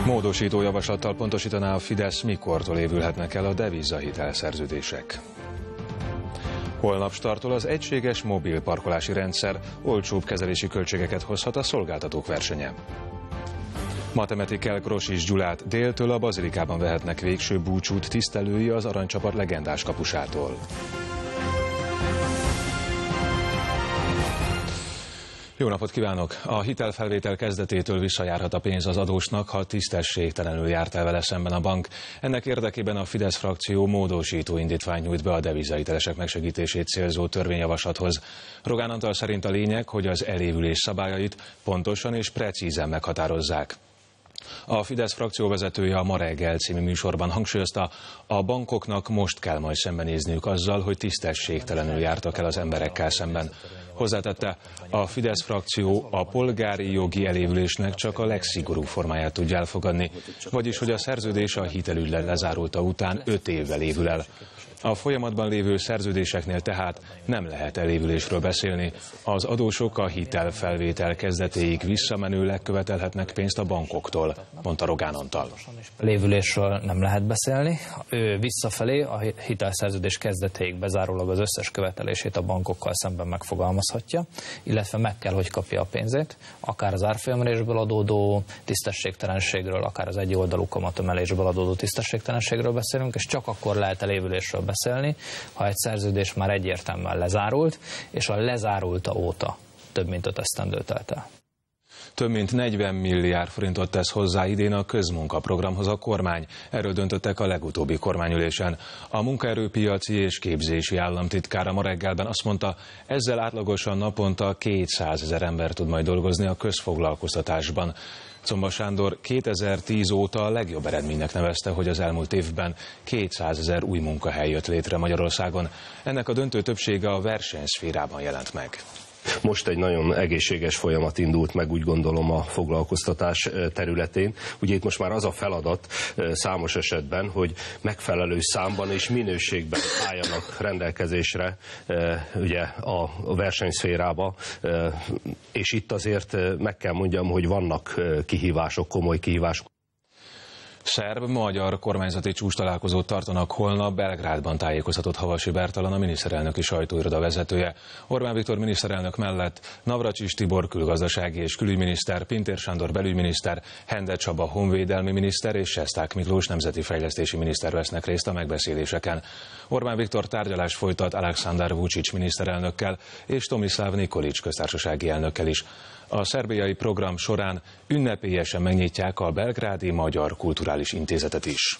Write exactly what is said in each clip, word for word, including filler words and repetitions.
Módosító javaslattal pontosítaná a Fidesz, mikortól évülhetnek el a devizahitelszerződések. Holnap startol az egységes mobil parkolási rendszer, olcsóbb kezelési költségeket hozhat a szolgáltatók versenye. Ma temetik el Grosics Gyulát, déltől a Bazilikában vehetnek végső búcsút tisztelői az aranycsapat legendás kapusától. Jó napot kívánok! A hitelfelvétel kezdetétől visszajárhat a pénz az adósnak, ha tisztességtelenül járt el vele szemben a bank. Ennek érdekében a Fidesz frakció módosító indítványt nyújt be a devizahitelesek megsegítését célzó törvényjavaslathoz. Rogán Antal szerint a lényeg, hogy az elévülés szabályait pontosan és precízen meghatározzák. A Fidesz frakció vezetője a Ma reggel című műsorban hangsúlyozta, a bankoknak most kell majd szembenézniük azzal, hogy tisztességtelenül jártak el az emberekkel szemben. Hozzátette, a Fidesz frakció a polgári jogi elévülésnek csak a legszigorúbb formáját tudja elfogadni, vagyis hogy a szerződés a hitelügylet lezárulta után öt évvel évül el. A folyamatban lévő szerződéseknél tehát nem lehet elévülésről beszélni. Az adósok a hitelfelvétel kezdetéig visszamenőleg követelhetnek pénzt a bankoktól, mondta Rogán Antal. Lévülésről nem lehet beszélni. Ő visszafelé a hitelszerződés kezdetéig bezárólag az összes követelését a bankokkal szemben megfogalmazhatja, illetve meg kell, hogy kapja a pénzét, akár az árfolyamerésből adódó tisztességtelenségről, akár az egyoldalú kamatemelésből adódó tisztességtelenségről beszélünk, és csak akkor lehet elévülésről beszélni, ha egy szerződés már egyértelműen lezárult, és a lezárulta óta több mint öt esztendő telt el. Több mint negyven milliárd forintot tesz hozzá idén a közmunkaprogramhoz a kormány. Erről döntöttek a legutóbbi kormányülésen. A munkaerőpiaci és képzési államtitkára ma reggelben azt mondta, ezzel átlagosan naponta kétszázezer ember tud majd dolgozni a közfoglalkoztatásban. Czomba Sándor kétezer-tíz óta a legjobb eredménynek nevezte, hogy az elmúlt évben kétszázezer új munkahely jött létre Magyarországon. Ennek a döntő többsége a versenyszférában jelent meg. Most egy nagyon egészséges folyamat indult meg, úgy gondolom, a foglalkoztatás területén. Ugye itt most már az a feladat számos esetben, hogy megfelelő számban és minőségben álljanak rendelkezésre ugye a versenyszférába, és itt azért meg kell mondjam, hogy vannak kihívások, komoly kihívások. Szerb-magyar kormányzati csúcstalálkozót tartanak holnap, Belgrádban tájékoztatott Havasi Bertalan, a miniszterelnöki sajtóiroda vezetője. Orbán Viktor miniszterelnök mellett Navracsics Tibor külgazdasági és külügyminiszter, Pintér Sándor belügyminiszter, Hende Csaba honvédelmi miniszter és Sesták Miklós nemzeti fejlesztési miniszter vesznek részt a megbeszéléseken. Orbán Viktor tárgyalást folytat Aleksandar Vučić miniszterelnökkel és Tomislav Nikolić köztársasági elnökkel is. A szerbiai program során ünnepélyesen megnyitják a Belgrádi Magyar Kulturális Intézetet is.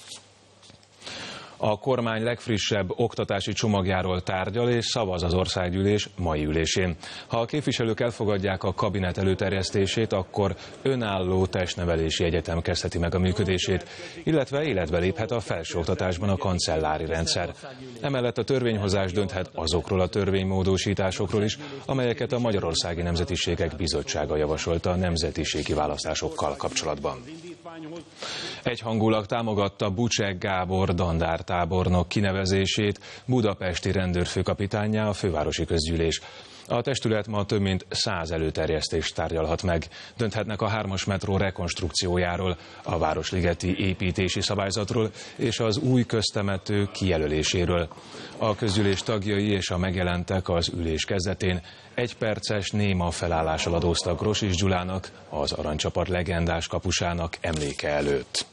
A kormány legfrissebb oktatási csomagjáról tárgyal és szavaz az országgyűlés mai ülésén. Ha a képviselők elfogadják a kabinet előterjesztését, akkor önálló testnevelési egyetem kezdheti meg a működését, illetve életbe léphet a felsőoktatásban a kancellári rendszer. Emellett a törvényhozás dönthet azokról a törvénymódosításokról is, amelyeket a Magyarországi Nemzetiségek Bizottsága javasolta a nemzetiségi választásokkal kapcsolatban. Egyhangulag támogatta Bucsek Gábor dandártábornok kinevezését budapesti rendőrfőkapitánnyá a fővárosi közgyűlés. A testület ma több mint száz előterjesztést tárgyalhat meg. Dönthetnek a hármas metró rekonstrukciójáról, a városligeti építési szabályzatról és az új köztemető kijelöléséről. A közgyűlés tagjai és a megjelentek az ülés kezdetén egyperces néma felállással adóztak Grosics Gyulának, az aranycsapat legendás kapusának emléke előtt.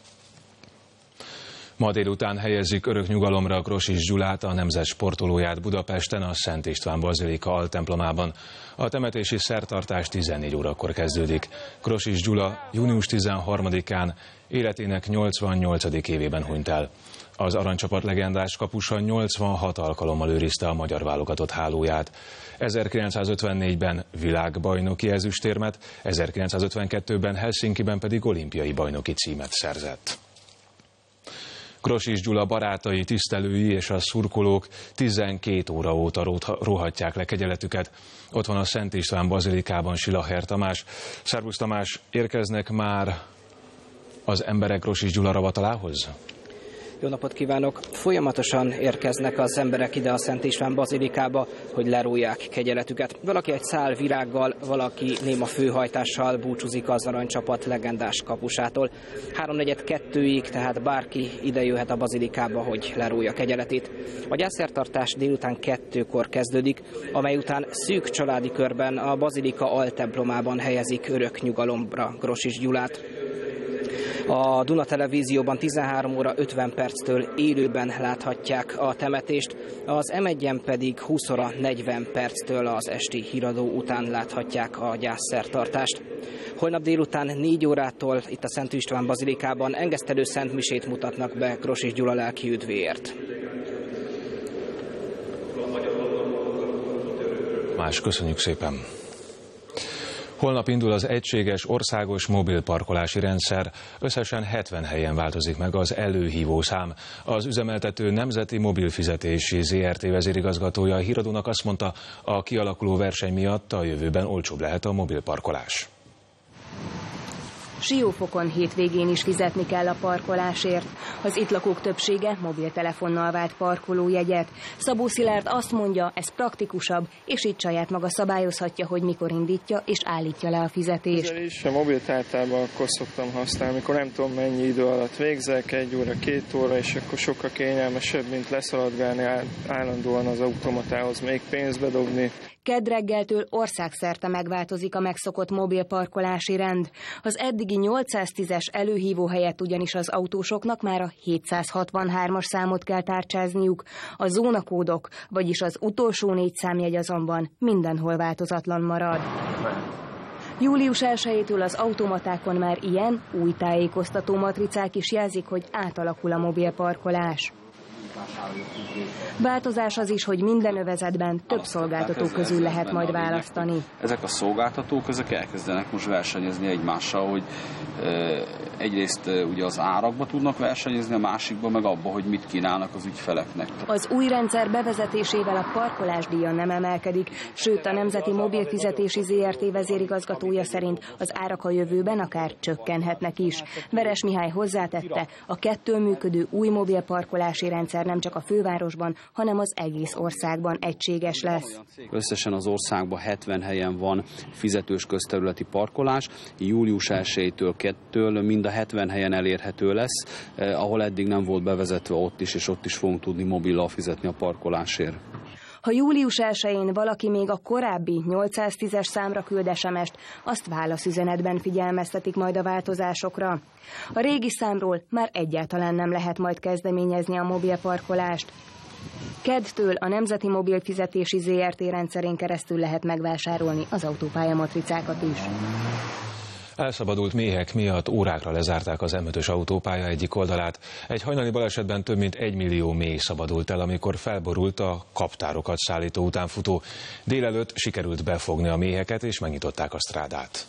Ma délután helyezik örök nyugalomra Grosics Gyulát, a nemzet sportolóját Budapesten, a Szent István Bazilika altemplomában. A temetési szertartás tizennégy órakor kezdődik. Grosics Gyula június tizenharmadikán életének nyolcvannyolcadik évében hunyt el. Az aranycsapat legendás kapusa nyolcvanhat alkalommal őrizte a magyar válogatott hálóját. ezerkilencszázötvennégyben világbajnoki ezüstérmet, ezerkilencszázötvenkettőben Helsinkiben pedig olimpiai bajnoki címet szerzett. Grosics Gyula barátai, tisztelői és a szurkolók tizenkét óra óta róhatják le kegyeletüket. Ott van a Szent István Bazilikában Silaher Tamás. Szervusz Tamás, érkeznek már az emberek Grosics Gyula ravatalához? Jó napot kívánok! Folyamatosan érkeznek az emberek ide a Szent István bazilikába, hogy lerújják kegyeletüket. Valaki egy szál virággal, valaki néma főhajtással búcsúzik az aranycsapat legendás kapusától. Háromnegyed kettőig, tehát bárki ide jöhet a bazilikába, hogy lerújja kegyeletét. A gyászszertartás délután kettőkor kezdődik, amely után szűk családi körben a bazilika altemplomában helyezik örök nyugalomra Grosics Gyulát. A Duna Televízióban tizenhárom óra ötven perctől élőben láthatják a temetést, az em egyen pedig húsz óra negyven perctől az esti híradó után láthatják a gyászszertartást. Holnap délután négy órától itt a Szent István bazilikában engesztelő szentmisét mutatnak be Grosics Gyula lelki üdvéért. Más, köszönjük szépen! Holnap indul az egységes országos mobil parkolási rendszer, összesen hetven helyen változik meg az előhívó szám. Az üzemeltető Nemzeti Mobilfizetési zé er té vezérigazgatója a Híradónak azt mondta, a kialakuló verseny miatt a jövőben olcsóbb lehet a mobil parkolás. Siófokon hétvégén is fizetni kell a parkolásért. Az itt lakók többsége mobiltelefonnal vált parkolójegyet. Szabó Szilárd azt mondja, ez praktikusabb, és így saját maga szabályozhatja, hogy mikor indítja és állítja le a fizetést. Ezzel is a mobilt általában akkor szoktam használni, amikor nem tudom mennyi idő alatt végzek, egy óra, két óra, és akkor sokkal kényelmesebb, mint leszaladgálni állandóan az automatához, még pénzbe dobni. Kedd reggeltől országszerte megváltozik a megszokott mobilparkolási rend. Az eddigi nyolcszáztízes előhívó helyett ugyanis az autósoknak már a hétszázhatvanhármas számot kell tárcsázniuk. A zónakódok, vagyis az utolsó négy számjegy azonban mindenhol változatlan marad. július elsejétől az automatákon már ilyen új tájékoztató matricák is jelzik, hogy átalakul a mobilparkolás. Változás az is, hogy minden övezetben több szolgáltató közül lehet majd választani. Ezek a szolgáltatók ezek elkezdenek most versenyezni egymással, hogy egyrészt ugye az árakba tudnak versenyezni, a másikban meg abba, hogy mit kínálnak az ügyfeleknek. Az új rendszer bevezetésével a parkolásdíja nem emelkedik, sőt a Nemzeti Mobilfizetési zé er té vezérigazgatója szerint az árak a jövőben akár csökkenhetnek is. Veres Mihály hozzátette, a kettől működő új mobilparkolási rendszer nem csak a fővárosban, hanem az egész országban egységes lesz. Összesen az országban hetven helyen van fizetős közterületi parkolás, július elsejétől kettől mind a hetven helyen elérhető lesz, eh, ahol eddig nem volt bevezetve ott is, és ott is fogunk tudni mobillal fizetni a parkolásért. Ha július elsején valaki még a korábbi nyolcszáztízes számra küld es em est, azt válaszüzenetben figyelmeztetik majd a változásokra. A régi számról már egyáltalán nem lehet majd kezdeményezni a mobilparkolást. Keddtől a Nemzeti Mobilfizetési zé er té rendszerén keresztül lehet megvásárolni az autópálya matricákat is. Elszabadult méhek miatt órákra lezárták az em ötös autópálya egyik oldalát. Egy hajnali balesetben több mint egy millió méh szabadult el, amikor felborult a kaptárokat szállító utánfutó. Délelőtt sikerült befogni a méheket, és megnyitották a strádát.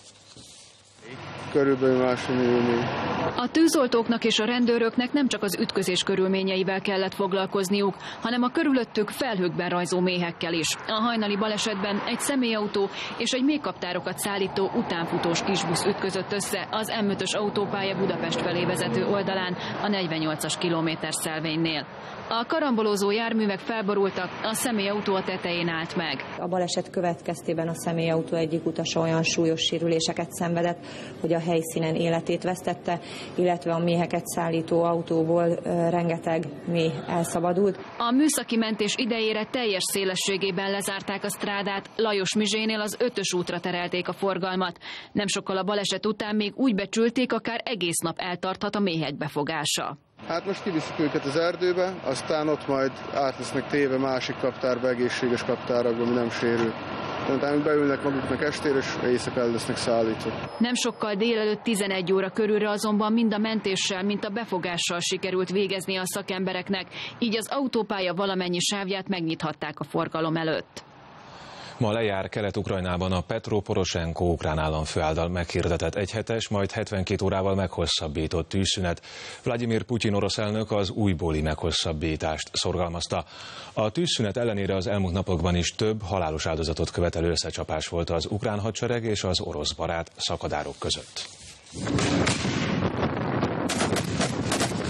Körülbelül másfél millió méh. A tűzoltóknak és a rendőröknek nem csak az ütközés körülményeivel kellett foglalkozniuk, hanem a körülöttük felhőkben rajzó méhekkel is. A hajnali balesetben egy személyautó és egy méhkaptárokat szállító utánfutós kisbusz ütközött össze az em ötös autópálya Budapest felé vezető oldalán a negyvennyolcas kilométer szelvénynél. A karambolózó járművek felborultak, a személyautó a tetején állt meg. A baleset következtében a személyautó egyik utasa olyan súlyos sérüléseket szenvedett, hogy a helyszínen életét vesztette, illetve a méheket szállító autóból rengeteg méh elszabadult. A műszaki mentés idejére teljes szélességében lezárták a strádát, Lajos Mizsénél az ötös útra terelték a forgalmat. Nem sokkal a baleset után még úgy becsülték, akár egész nap eltarthat a méhek befogása. Hát most kiviszük őket az erdőbe, aztán ott majd át lesznek téve másik kaptárba, egészséges kaptárakba, ami nem sérül. Utána beülnek maguknak estére, és éjszaka el lesznek szállítva. Nem sokkal délelőtt tizenegy óra körülre azonban mind a mentéssel, mint a befogással sikerült végezni a szakembereknek, így az autópálya valamennyi sávját megnyithatták a forgalom előtt. Ma lejár Kelet-Ukrajnában a Petro Poroshenko ukrán államfő által meghirdetett egyhetes, majd hetvenkét órával meghosszabbított tűzszünet. Vladimir Putyin orosz elnök az újbóli meghosszabbítást szorgalmazta. A tűzszünet ellenére az elmúlt napokban is több halálos áldozatot követelő összecsapás volt az ukrán hadsereg és az orosz barát szakadárok között.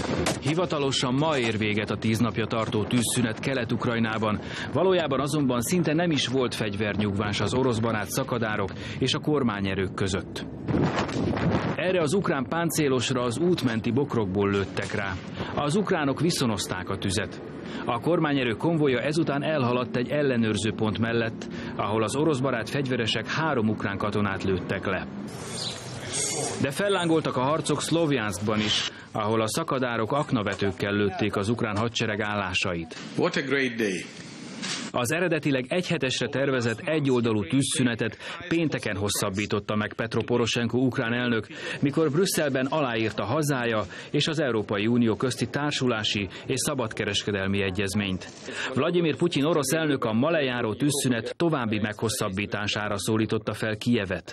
Hivatalosan ma ér véget a tíz napja tartó tűzszünet Kelet-Ukrajnában, valójában azonban szinte nem is volt fegyvernyugvás az oroszbarát szakadárok és a kormányerők között. Erre az ukrán páncélosra az útmenti bokrokból lőttek rá. Az ukránok viszonozták a tüzet. A kormányerő konvoja ezután elhaladt egy ellenőrző pont mellett, ahol az oroszbarát fegyveresek három ukrán katonát lőttek le. De fellángoltak a harcok Szlovjanszkban is, ahol a szakadárok aknavetőkkel lőtték az ukrán hadsereg állásait. What a great day. Az eredetileg egy hetesre tervezett egyoldalú tűzszünetet pénteken hosszabbította meg Petro Poroshenko ukrán elnök, mikor Brüsszelben aláírta hazája és az Európai Unió közti társulási és szabadkereskedelmi egyezményt. Vladimir Putyin orosz elnök a ma lejáró tűzszünet további meghosszabbítására szólította fel Kijevet.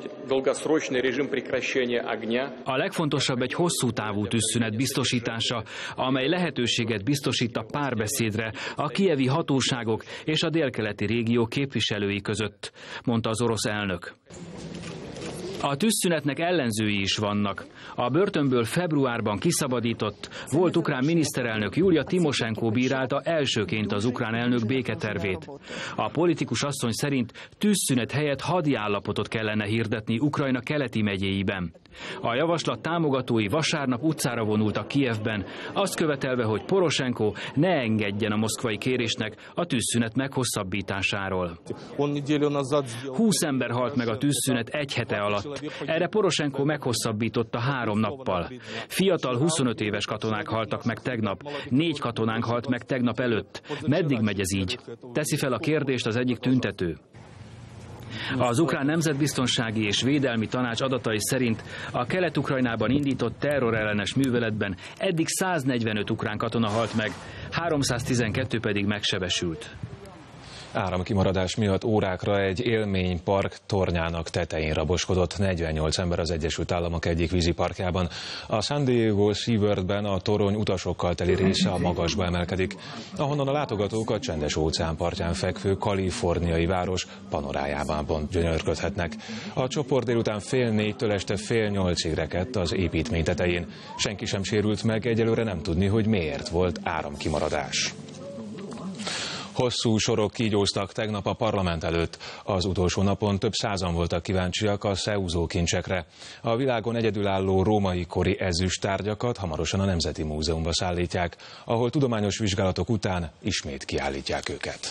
A legfontosabb egy hosszú távú tűzszünet biztosítása, amely lehetőséget biztosít a párbeszédre a kijevi hatóságok és a délkeleti régió képviselői között, mondta az orosz elnök. A tűzszünetnek ellenzői is vannak. A börtönből februárban kiszabadított volt ukrán miniszterelnök Julia Timosenko bírálta elsőként az ukrán elnök béketervét. A politikus asszony szerint tűzszünet helyett hadi állapotot kellene hirdetni Ukrajna keleti megyéiben. A javaslat támogatói vasárnap utcára vonultak Kijevben, azt követelve, hogy Poroshenko ne engedjen a moszkvai kérésnek a tűzszünet meghosszabbításáról. Húsz ember halt meg a tűzszünet egy hete alatt. Erre Poroshenko meghosszabbította három nappal. Fiatal huszonöt éves katonák haltak meg tegnap, négy katonánk halt meg tegnap előtt. Meddig megy ez így? Teszi fel a kérdést az egyik tüntető. Az Ukrán Nemzetbiztonsági és Védelmi Tanács adatai szerint a Kelet-Ukrajnában indított terrorellenes műveletben eddig száznegyvenöt ukrán katona halt meg, háromszáztizenkettő pedig megsebesült. Áramkimaradás miatt órákra egy élménypark tornyának tetején raboskodott negyvennyolc ember az Egyesült Államok egyik víziparkjában. A San Diego SeaWorldben a torony utasokkal teli része a magasba emelkedik, ahonnan a látogatók a csendes óceán partján fekvő kaliforniai város panorájában gyönyörködhetnek. A csoport délután fél négytől este fél nyolcig rekedt az építmény tetején. Senki sem sérült meg, egyelőre nem tudni, hogy miért volt áramkimaradás. Hosszú sorok kígyóztak tegnap a parlament előtt. Az utolsó napon több százan voltak kíváncsiak a Szeúzó kincsekre. A világon egyedülálló római kori ezüsttárgyakat hamarosan a Nemzeti Múzeumba szállítják, ahol tudományos vizsgálatok után ismét kiállítják őket.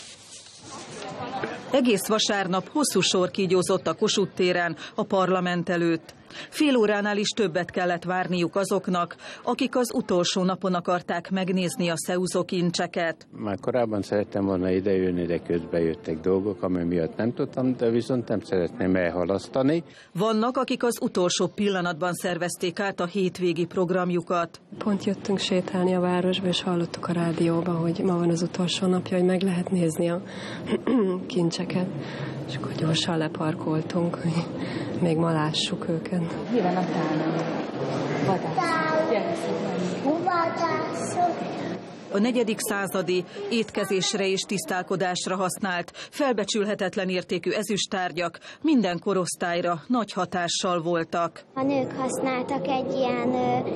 Egész vasárnap hosszú sor kígyózott a Kossuth téren a parlament előtt. Fél óránál is többet kellett várniuk azoknak, akik az utolsó napon akarták megnézni a Szeúzó kincseket. Már korábban szerettem volna idejönni, de közben jöttek dolgok, ami miatt nem tudtam, de viszont nem szeretném elhalasztani. Vannak, akik az utolsó pillanatban szervezték át a hétvégi programjukat. Pont jöttünk sétálni a városba, és hallottuk a rádióban, hogy ma van az utolsó napja, hogy meg lehet nézni a kincseket. És akkor gyorsan leparkoltunk, hogy még ma lássuk őket. Mi van a tálnál? A negyedik századi étkezésre és tisztálkodásra használt, felbecsülhetetlen értékű ezüsttárgyak minden korosztályra nagy hatással voltak. A nők használtak egy ilyen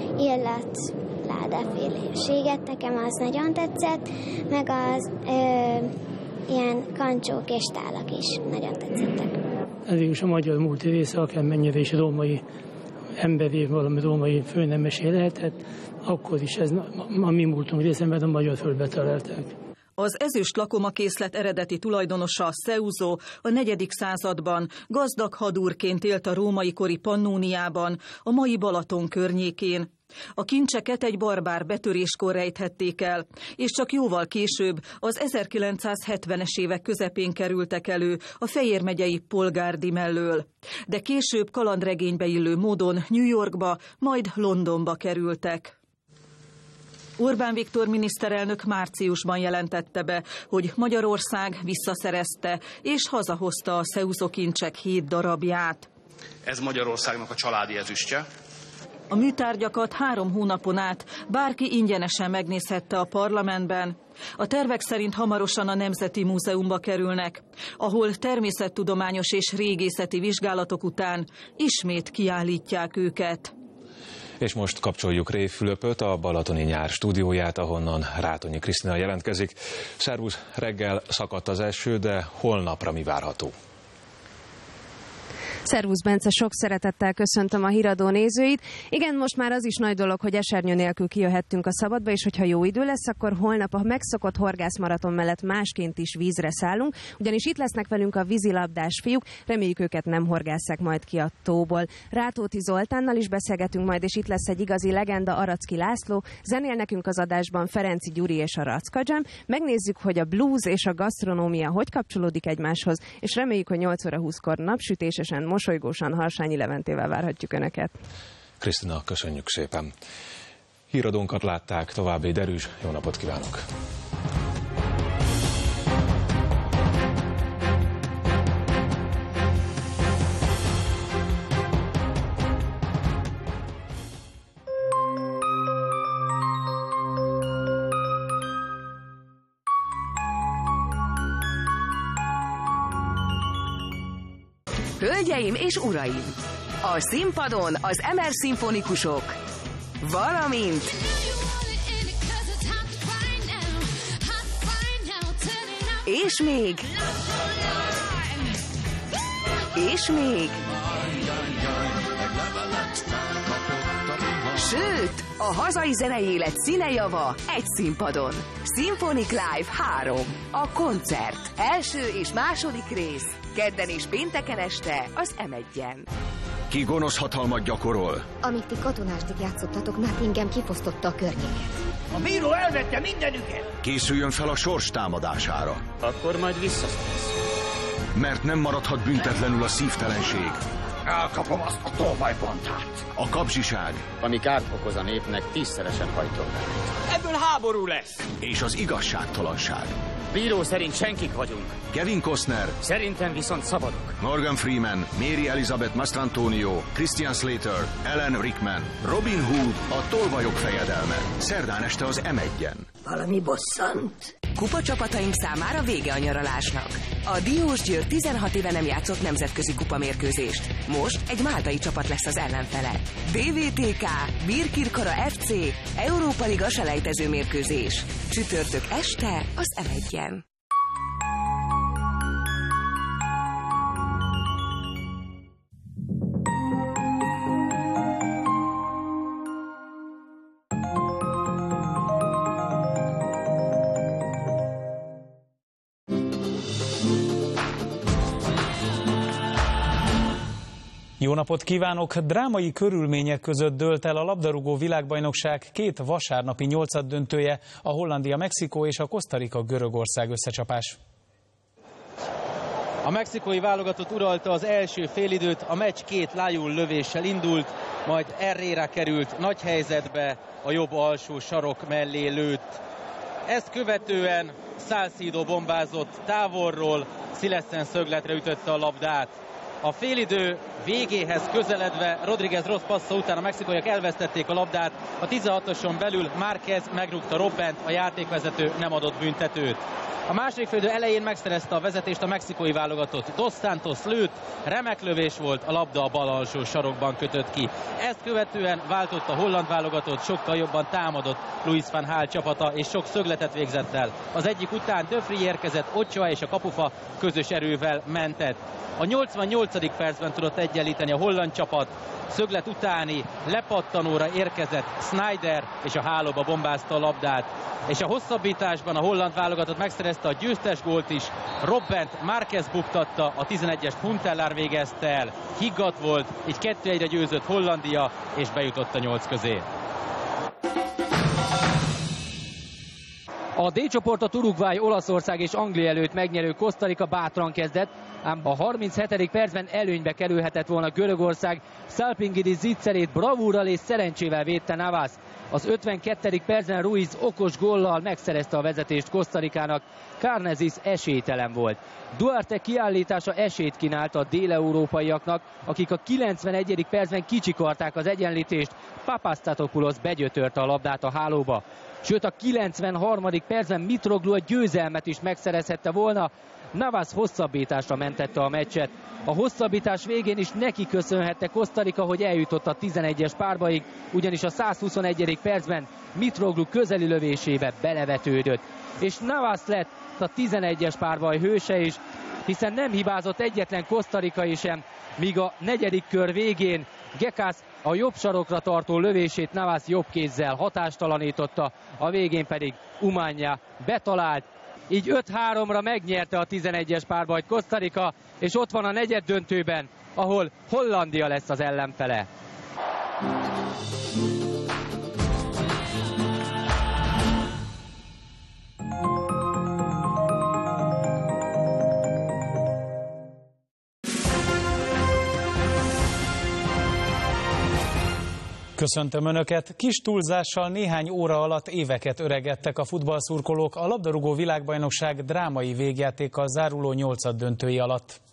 illatládaféléséget, nekem az nagyon tetszett, meg az ö, ilyen kancsók és tálak is nagyon tetszettek. Ez is a magyar múlti része, akármennyire is római emberi, valami római főnemesé lehetett, akkor is ez a mi múltunk része, mert a magyar földbe találták. Az ezüst lakomakészlet eredeti tulajdonosa, Szeúzó, a negyedik században gazdag hadúrként élt a római kori Pannóniában, a mai Balaton környékén. A kincseket egy barbár betöréskor rejthették el, és csak jóval később, az ezerkilencszázhetvenes évek közepén kerültek elő a Fejér megyei Polgárdi mellől. De később kalandregénybe illő módon New Yorkba, majd Londonba kerültek. Orbán Viktor miniszterelnök márciusban jelentette be, hogy Magyarország visszaszerezte és hazahozta a Szeúzó kincsek hét darabját. Ez Magyarországnak a családi ezüstje. A műtárgyakat három hónapon át bárki ingyenesen megnézhette a parlamentben. A tervek szerint hamarosan a Nemzeti Múzeumba kerülnek, ahol természettudományos és régészeti vizsgálatok után ismét kiállítják őket. És most kapcsoljuk Rév Fülöpöt, a Balatoni Nyár stúdióját, ahonnan Rátonyi Krisztina jelentkezik. Szervusz, reggel szakadt az eső, de holnapra mi várható? Szervusz Bence, sok szeretettel köszöntöm a Híradó nézőit. Igen, most már az is nagy dolog, hogy esernyő nélkül kijöhettünk a szabadba, és hogyha jó idő lesz, akkor holnap a megszokott horgászmaraton mellett másként is vízre szállunk, ugyanis itt lesznek velünk a vízilabdás fiúk, reméljük őket nem horgásszák majd ki a tóból. Rátóti Zoltánnal is beszélgetünk majd, és itt lesz egy igazi legenda, Aracki László, zenél nekünk az adásban Ferenci Gyuri és a Racka Jam. Megnézzük, hogy a blues és a gasztronómia hogy kapcsolódik egymáshoz, és reméljük, hogy nyolc óra húszkor napsütésesen, mosolygósan Harsányi Leventével várhatjuk Önöket. Krisztina, köszönjük szépen. Híradónkat látták, további derűs, jó napot kívánok! Hölgyeim és uraim! A színpadon az Emer szimfonikusok, valamint és még és még sőt, a hazai zenei élet színejava egy színpadon. Symphonic Live három. A koncert. Első és második rész. Kedden és pénteken este az em egyen. Ki gonosz hatalmat gyakorol? Amíg ti katonásdik játszottatok, Nottingham kifosztotta a környéket. A bíró elvette mindenüket! Készüljön fel a sors támadására. Akkor majd visszaszólsz. Mert nem maradhat büntetlenül a szívtelenség. Elkapom azt a tolvajpontát. A kapzsiság. Ami kárt okoz a népnek, tízszeresen hajtom el. Ebből háború lesz. És az igazságtalanság. Bíró szerint senkik vagyunk. Kevin Costner. Szerintem viszont szabadok. Morgan Freeman, Mary Elizabeth Mastrantonio, Christian Slater, Alan Rickman, Robin Hood, a tolvajok fejedelme. Szerdán este az em egyen. Valami bosszant. Kupacsapataink számára vége a nyaralásnak. A Diósgyőr tizenhat éve nem játszott nemzetközi kupamérkőzést. Most egy máltai csapat lesz az ellenfele. bé vé té ká, Birkirkara ef cé, Európa Liga selejtező mérkőzés. Csütörtök este az em egyen. Jó napot kívánok! Drámai körülmények között dőlt el a labdarúgó világbajnokság két vasárnapi nyolcaddöntője, a Hollandia-Mexikó és a Kosztarika-Görögország összecsapás. A mexikói válogatott uralta az első félidőt, a meccs két lájul lövéssel indult, majd Herrera került nagy helyzetbe, a jobb alsó sarok mellé lőtt. Ezt követően Salcido bombázott távolról, Szileszen szögletre ütötte a labdát. A félidő végéhez közeledve Rodríguez rossz passza után a mexikóiak elvesztették a labdát. A tizenhatoson belül Márquez megrúgta Robbent, a játékvezető nem adott büntetőt. A második félidő elején megszerezte a vezetést a mexikói válogatott. Dos Santos lőtt, remek lövés volt, a labda a bal alsó sarokban kötött ki. Ezt követően váltott a holland válogatott, sokkal jobban támadott Louis van Gaal csapata, és sok szögletet végzett el. Az egyik után De Vrij érkezett, Ochoa és a kapufa közös erővel mentett. A nyolcvannyolcadik percben tudott egyenlíteni a holland csapat, szöglet utáni lepattanóra érkezett Sneijder, és a hálóba bombázta a labdát. És a hosszabbításban a holland válogatott megszerezte a győztes gólt is. Robbent Márquez buktatta, a tizenegyest Huntelaar végezte el. Higgadt volt, így kettő egyre győzött Hollandia, és bejutott a nyolc közé. A D csoportot Uruguay, Olaszország és Anglia előtt megnyerő Kosztarika bátran kezdett, ám a harminchetedik percben előnybe kerülhetett volna Görögország. Salpingidis zicserét bravúrral és szerencsével védte Navas. Az ötvenkettedik percben Ruiz okos góllal megszerezte a vezetést Kosztarikának. Karnezis esélytelen volt. Duarte kiállítása esélyt kínált a dél-európaiaknak, akik a kilencvenegyedik percben kicsikarták az egyenlítést. Papastatopoulos begyötörte a labdát a hálóba. Sőt, a kilencvenharmadik percben Mitroglou a győzelmet is megszerezhette volna, Navas hosszabbításra mentette a meccset. A hosszabbítás végén is neki köszönhette Costa Rica, hogy eljutott a tizenegyes párbaig, ugyanis a százhuszonegyedik percben Mitroglou közeli lövésébe belevetődött. És Navas lett a tizenegyes párbaj hőse is, hiszen nem hibázott egyetlen kosztarikai sem, míg a negyedik kör végén Gekas a jobb sarokra tartó lövését Navas jobb kézzel hatástalanította, a végén pedig Umaña betalált. Így öt háromra megnyerte a tizenegyes párbajt Costa Rica, és ott van a negyed döntőben, ahol Hollandia lesz az ellenfele. Köszöntöm Önöket! Kis túlzással néhány óra alatt éveket öregedtek a futballszurkolók a labdarúgó világbajnokság drámai végjátékkal záruló nyolcaddöntői alatt.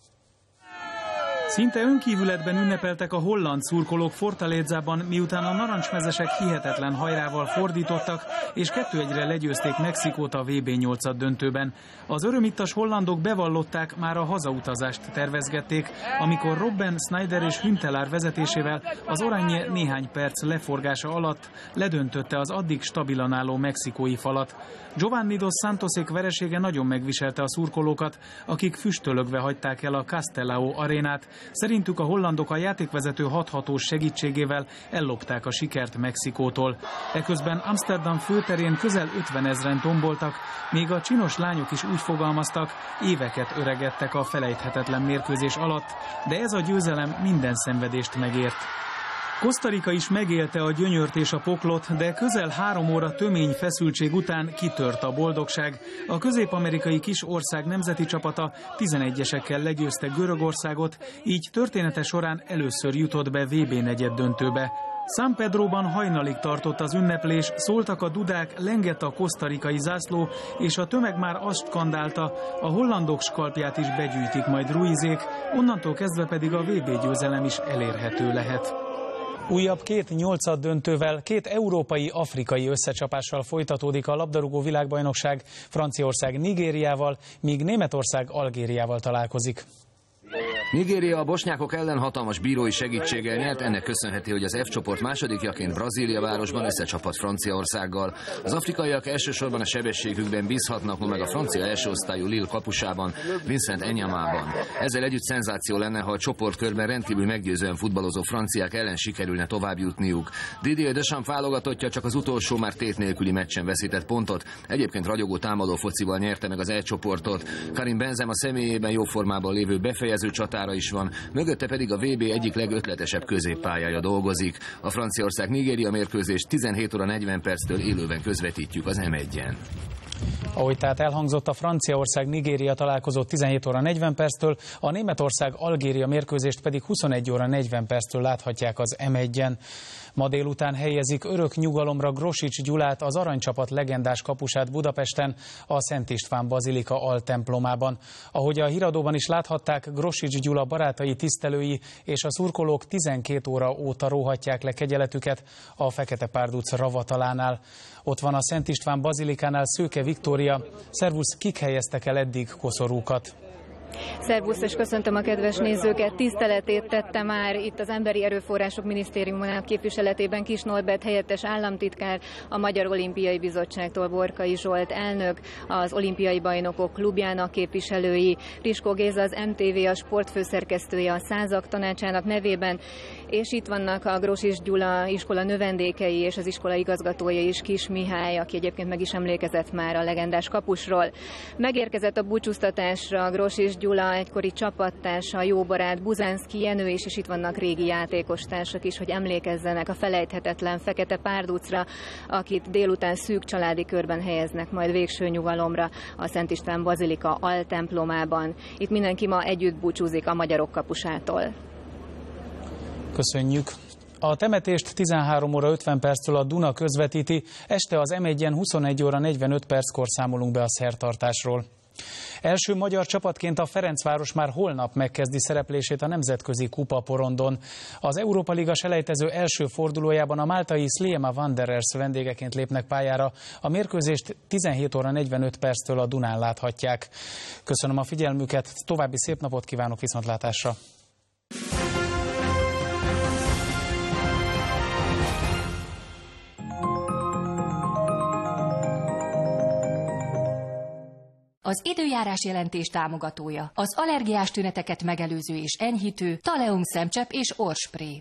Szinte önkívületben ünnepeltek a holland szurkolók Fortalezában, miután a narancsmezesek hihetetlen hajrával fordítottak, és kettő egyre legyőzték Mexikót a vé bé nyolcaddöntőben. Az örömittas hollandok bevallották, már a hazautazást tervezgették, amikor Robben, Sneijder és Huntelaar vezetésével az Oranje néhány perc leforgása alatt ledöntötte az addig stabilan álló mexikói falat. Giovanni dos Santosék veresége nagyon megviselte a szurkolókat, akik füstölögve hagyták el a Castelao arénát. Szerintük a hollandok a játékvezető hathatós segítségével ellopták a sikert Mexikótól. Eközben Amsterdam főterén közel ötvenezren tomboltak, még a csinos lányok is úgy fogalmaztak, éveket öregedtek a felejthetetlen mérkőzés alatt, de ez a győzelem minden szenvedést megért. Costa Rica is megélte a gyönyört és a poklot, de közel három óra tömény feszültség után kitört a boldogság. A közép-amerikai kis ország nemzeti csapata tizenegyesekkel legyőzte Görögországot, így története során először jutott be vé bé negyeddöntőbe. San Pedroban hajnalig tartott az ünneplés, szóltak a dudák, lengett a kosztarikai zászló, és a tömeg már azt skandálta, a hollandok skalpját is begyűjtik majd Ruizék, onnantól kezdve pedig a vé bé győzelem is elérhető lehet. Újabb két nyolcaddöntővel, két európai-afrikai összecsapással folytatódik a labdarúgó világbajnokság. Franciaország Nigériával, míg Németország Algériával találkozik. Nigéria a bosnyákok ellen hatalmas bírói segítséggel nyert, ennek köszönheti, hogy az F csoport másodikjaként Brazília városban összecsapat Franciaországgal. Az afrikaiak elsősorban a sebességükben bízhatnak, no meg a francia elsőosztályú Lille kapusában, Vincent Enyamában. Ezzel együtt szenzáció lenne, ha a csoportkörben rendkívül meggyőzően futballozó franciák ellen sikerülne továbbjutniuk. Didier Deschamps válogatottja csak az utolsó, már tét nélküli meccsen veszített pontot, egyébként ragyogó támadó focival nyerte meg az E csoportot. Karim Benzema személyében jó formában lévő befejező csatára is van, mögötte pedig a vé bé egyik legötletesebb középpályája dolgozik. A Franciaország-Nigéria mérkőzést tizenhét óra negyven perctől élőben közvetítjük az em egyen. Ahogy tehát elhangzott, a Franciaország-Nigéria találkozott tizenhét óra negyven perctől, a Németország-Algéria mérkőzést pedig huszonegy óra negyven perctől láthatják az em egyen. Ma délután helyezik örök nyugalomra Grosics Gyulát, az aranycsapat legendás kapusát Budapesten, a Szent István Bazilika altemplomában. Ahogy a híradóban is láthatták, Grosics Gyula barátai, tisztelői és a szurkolók tizenkét óra óta róhatják le kegyeletüket a Fekete-párduc ravatalánál. Ott van a Szent István Bazilikánál Szőke Viktória. Szervusz, kik helyeztek el eddig koszorúkat? Szervusz, és köszöntöm a kedves nézőket. Tiszteletét tette már itt az Emberi Erőforrások Minisztériumának képviseletében Kis Norbert helyettes államtitkár, a Magyar Olimpiai Bizottságtól Borkai Zsolt elnök, az Olimpiai Bajnokok Klubjának képviselői, Riskó Géza, az em té vé a sportfőszerkesztője a Százak Tanácsának nevében, és itt vannak a Grosics Gyula iskola növendékei és az iskola igazgatója is, Kis Mihály, aki egyébként meg is emlékezett már a legendás kapusról. Megérkezett a búcsúztatásra Grosics Gyula egykori csapattársa, jó barát Buzánszky Jenő is, és itt vannak régi játékostársak is, hogy emlékezzenek a felejthetetlen Fekete Párducra, akit délután szűk családi körben helyeznek majd végső nyugalomra a Szent István Bazilika altemplomában. Itt mindenki ma együtt búcsúzik a magyarok kapusától. Köszönjük! A temetést tizenhárom óra ötven perctől a Duna közvetíti, este az em egyen huszonegy óra negyvenöt perckor számolunk be a szertartásról. Első magyar csapatként a Ferencváros már holnap megkezdi szereplését a nemzetközi kupaporondon. Az Európa Liga selejtező első fordulójában a máltai Sliema Wanderers vendégeként lépnek pályára. A mérkőzést tizenhét óra negyvenöt perctől a Dunán láthatják. Köszönöm a figyelmüket, további szép napot kívánok, viszontlátásra! Az időjárás jelentés támogatója az allergiás tüneteket megelőző és enyhítő Taleum szemcsepp és orrspré.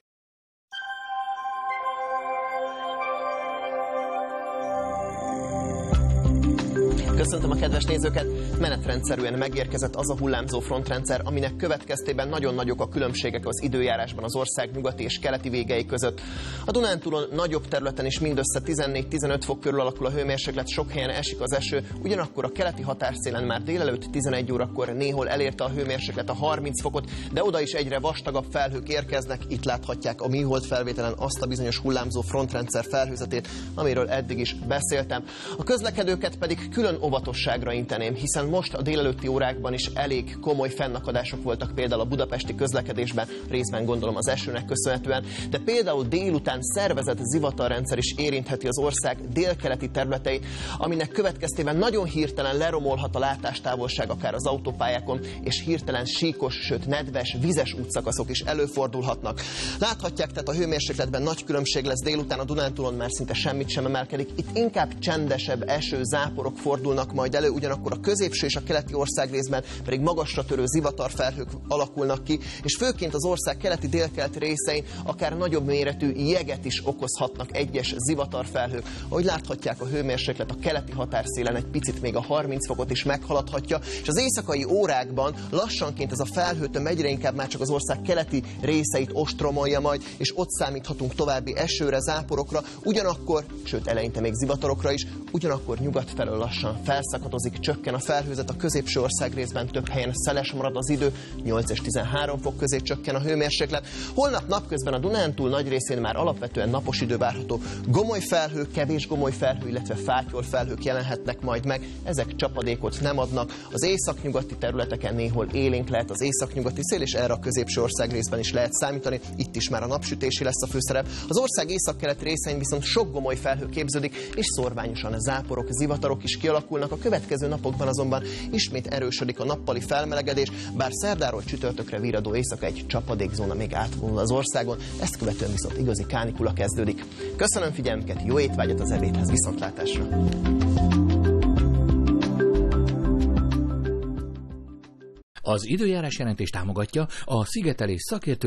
Köszöntöm a kedves nézőket! Menetrendszerűen megérkezett az a hullámzó frontrendszer, aminek következtében nagyon nagyok a különbségek az időjárásban az ország nyugati és keleti végei között. A Dunántúlon nagyobb területen is mindössze tizennégy-tizenöt fok körül alakul a hőmérséklet, sok helyen esik az eső, ugyanakkor a keleti határszélen már délelőtt tizenegy órakor néhol elérte a hőmérséklet a harminc fokot, de oda is egyre vastagabb felhők érkeznek. Itt láthatják a műhold felvételen azt a bizonyos hullámzó frontrendszer felhőzetét, amiről eddig is beszéltem. A közlekedőket pedig külön óvatosságra inteném, hiszen most a délelőtti órákban is elég komoly fennakadások voltak például a budapesti közlekedésben, részben gondolom az esőnek köszönhetően, de például délután szervezett zivatarrendszer is érintheti az ország délkeleti területeit, aminek következtében nagyon hirtelen leromolhat a látástávolság akár az autópályákon, és hirtelen síkos, sőt nedves, vizes útszakaszok is előfordulhatnak. Láthatják, tehát a hőmérsékletben nagy különbség lesz délután, a Dunántúlon már szinte semmit sem emelkedik, itt inkább csendesebb eső, záporok fordulnak majd elő, ugyanakkor a középső és a keleti országrészben pedig magasra törő zivatarfelhők alakulnak ki, és főként az ország keleti délkeleti részein akár nagyobb méretű jeget is okozhatnak egyes zivatarfelhők. Ahogy láthatják, a hőmérséklet a keleti határszélen egy picit még a harminc fokot is meghaladhatja, és az éjszakai órákban lassanként ez a felhőtöm egyre inkább már csak az ország keleti részeit ostromolja majd, és ott számíthatunk további esőre, záporokra, ugyanakkor, sőt eleinte még zivatarokra is, ugyanakkor nyugat felől lassan felszakadozik, csökken a felhőzet, a középső ország részben több helyen szeles marad az idő, nyolc és tizenhárom fok közé csökken a hőmérséklet. Holnap napközben a Dunántúl nagy részén már alapvetően napos idő várható. Gomoly felhő, kevés gomoly felhő, illetve fátyol felhők jelenhetnek majd meg, ezek csapadékot nem adnak. Az északnyugati területeken néhol élénk lehet az északnyugati szél, és erre a középső ország részben is lehet számítani. Itt is már a napsütési lesz a főszerep. Az ország északkeleti részein viszont sok gomoly felhő képződik, és szórványosan a záporok, zivatarok is kialakulnak. A következő napokban azonban ismét erősödik a nappali felmelegedés, bár szerdáról csütörtökre virradó éjszaka egy csapadékzóna még átvonul az országon, ezt követően viszont igazi kánikula kezdődik. Köszönöm figyelmüket, jó étvágyat az ebédhez, viszontlátásra! Az időjárás jelentés támogatja a Szigetelés szakértő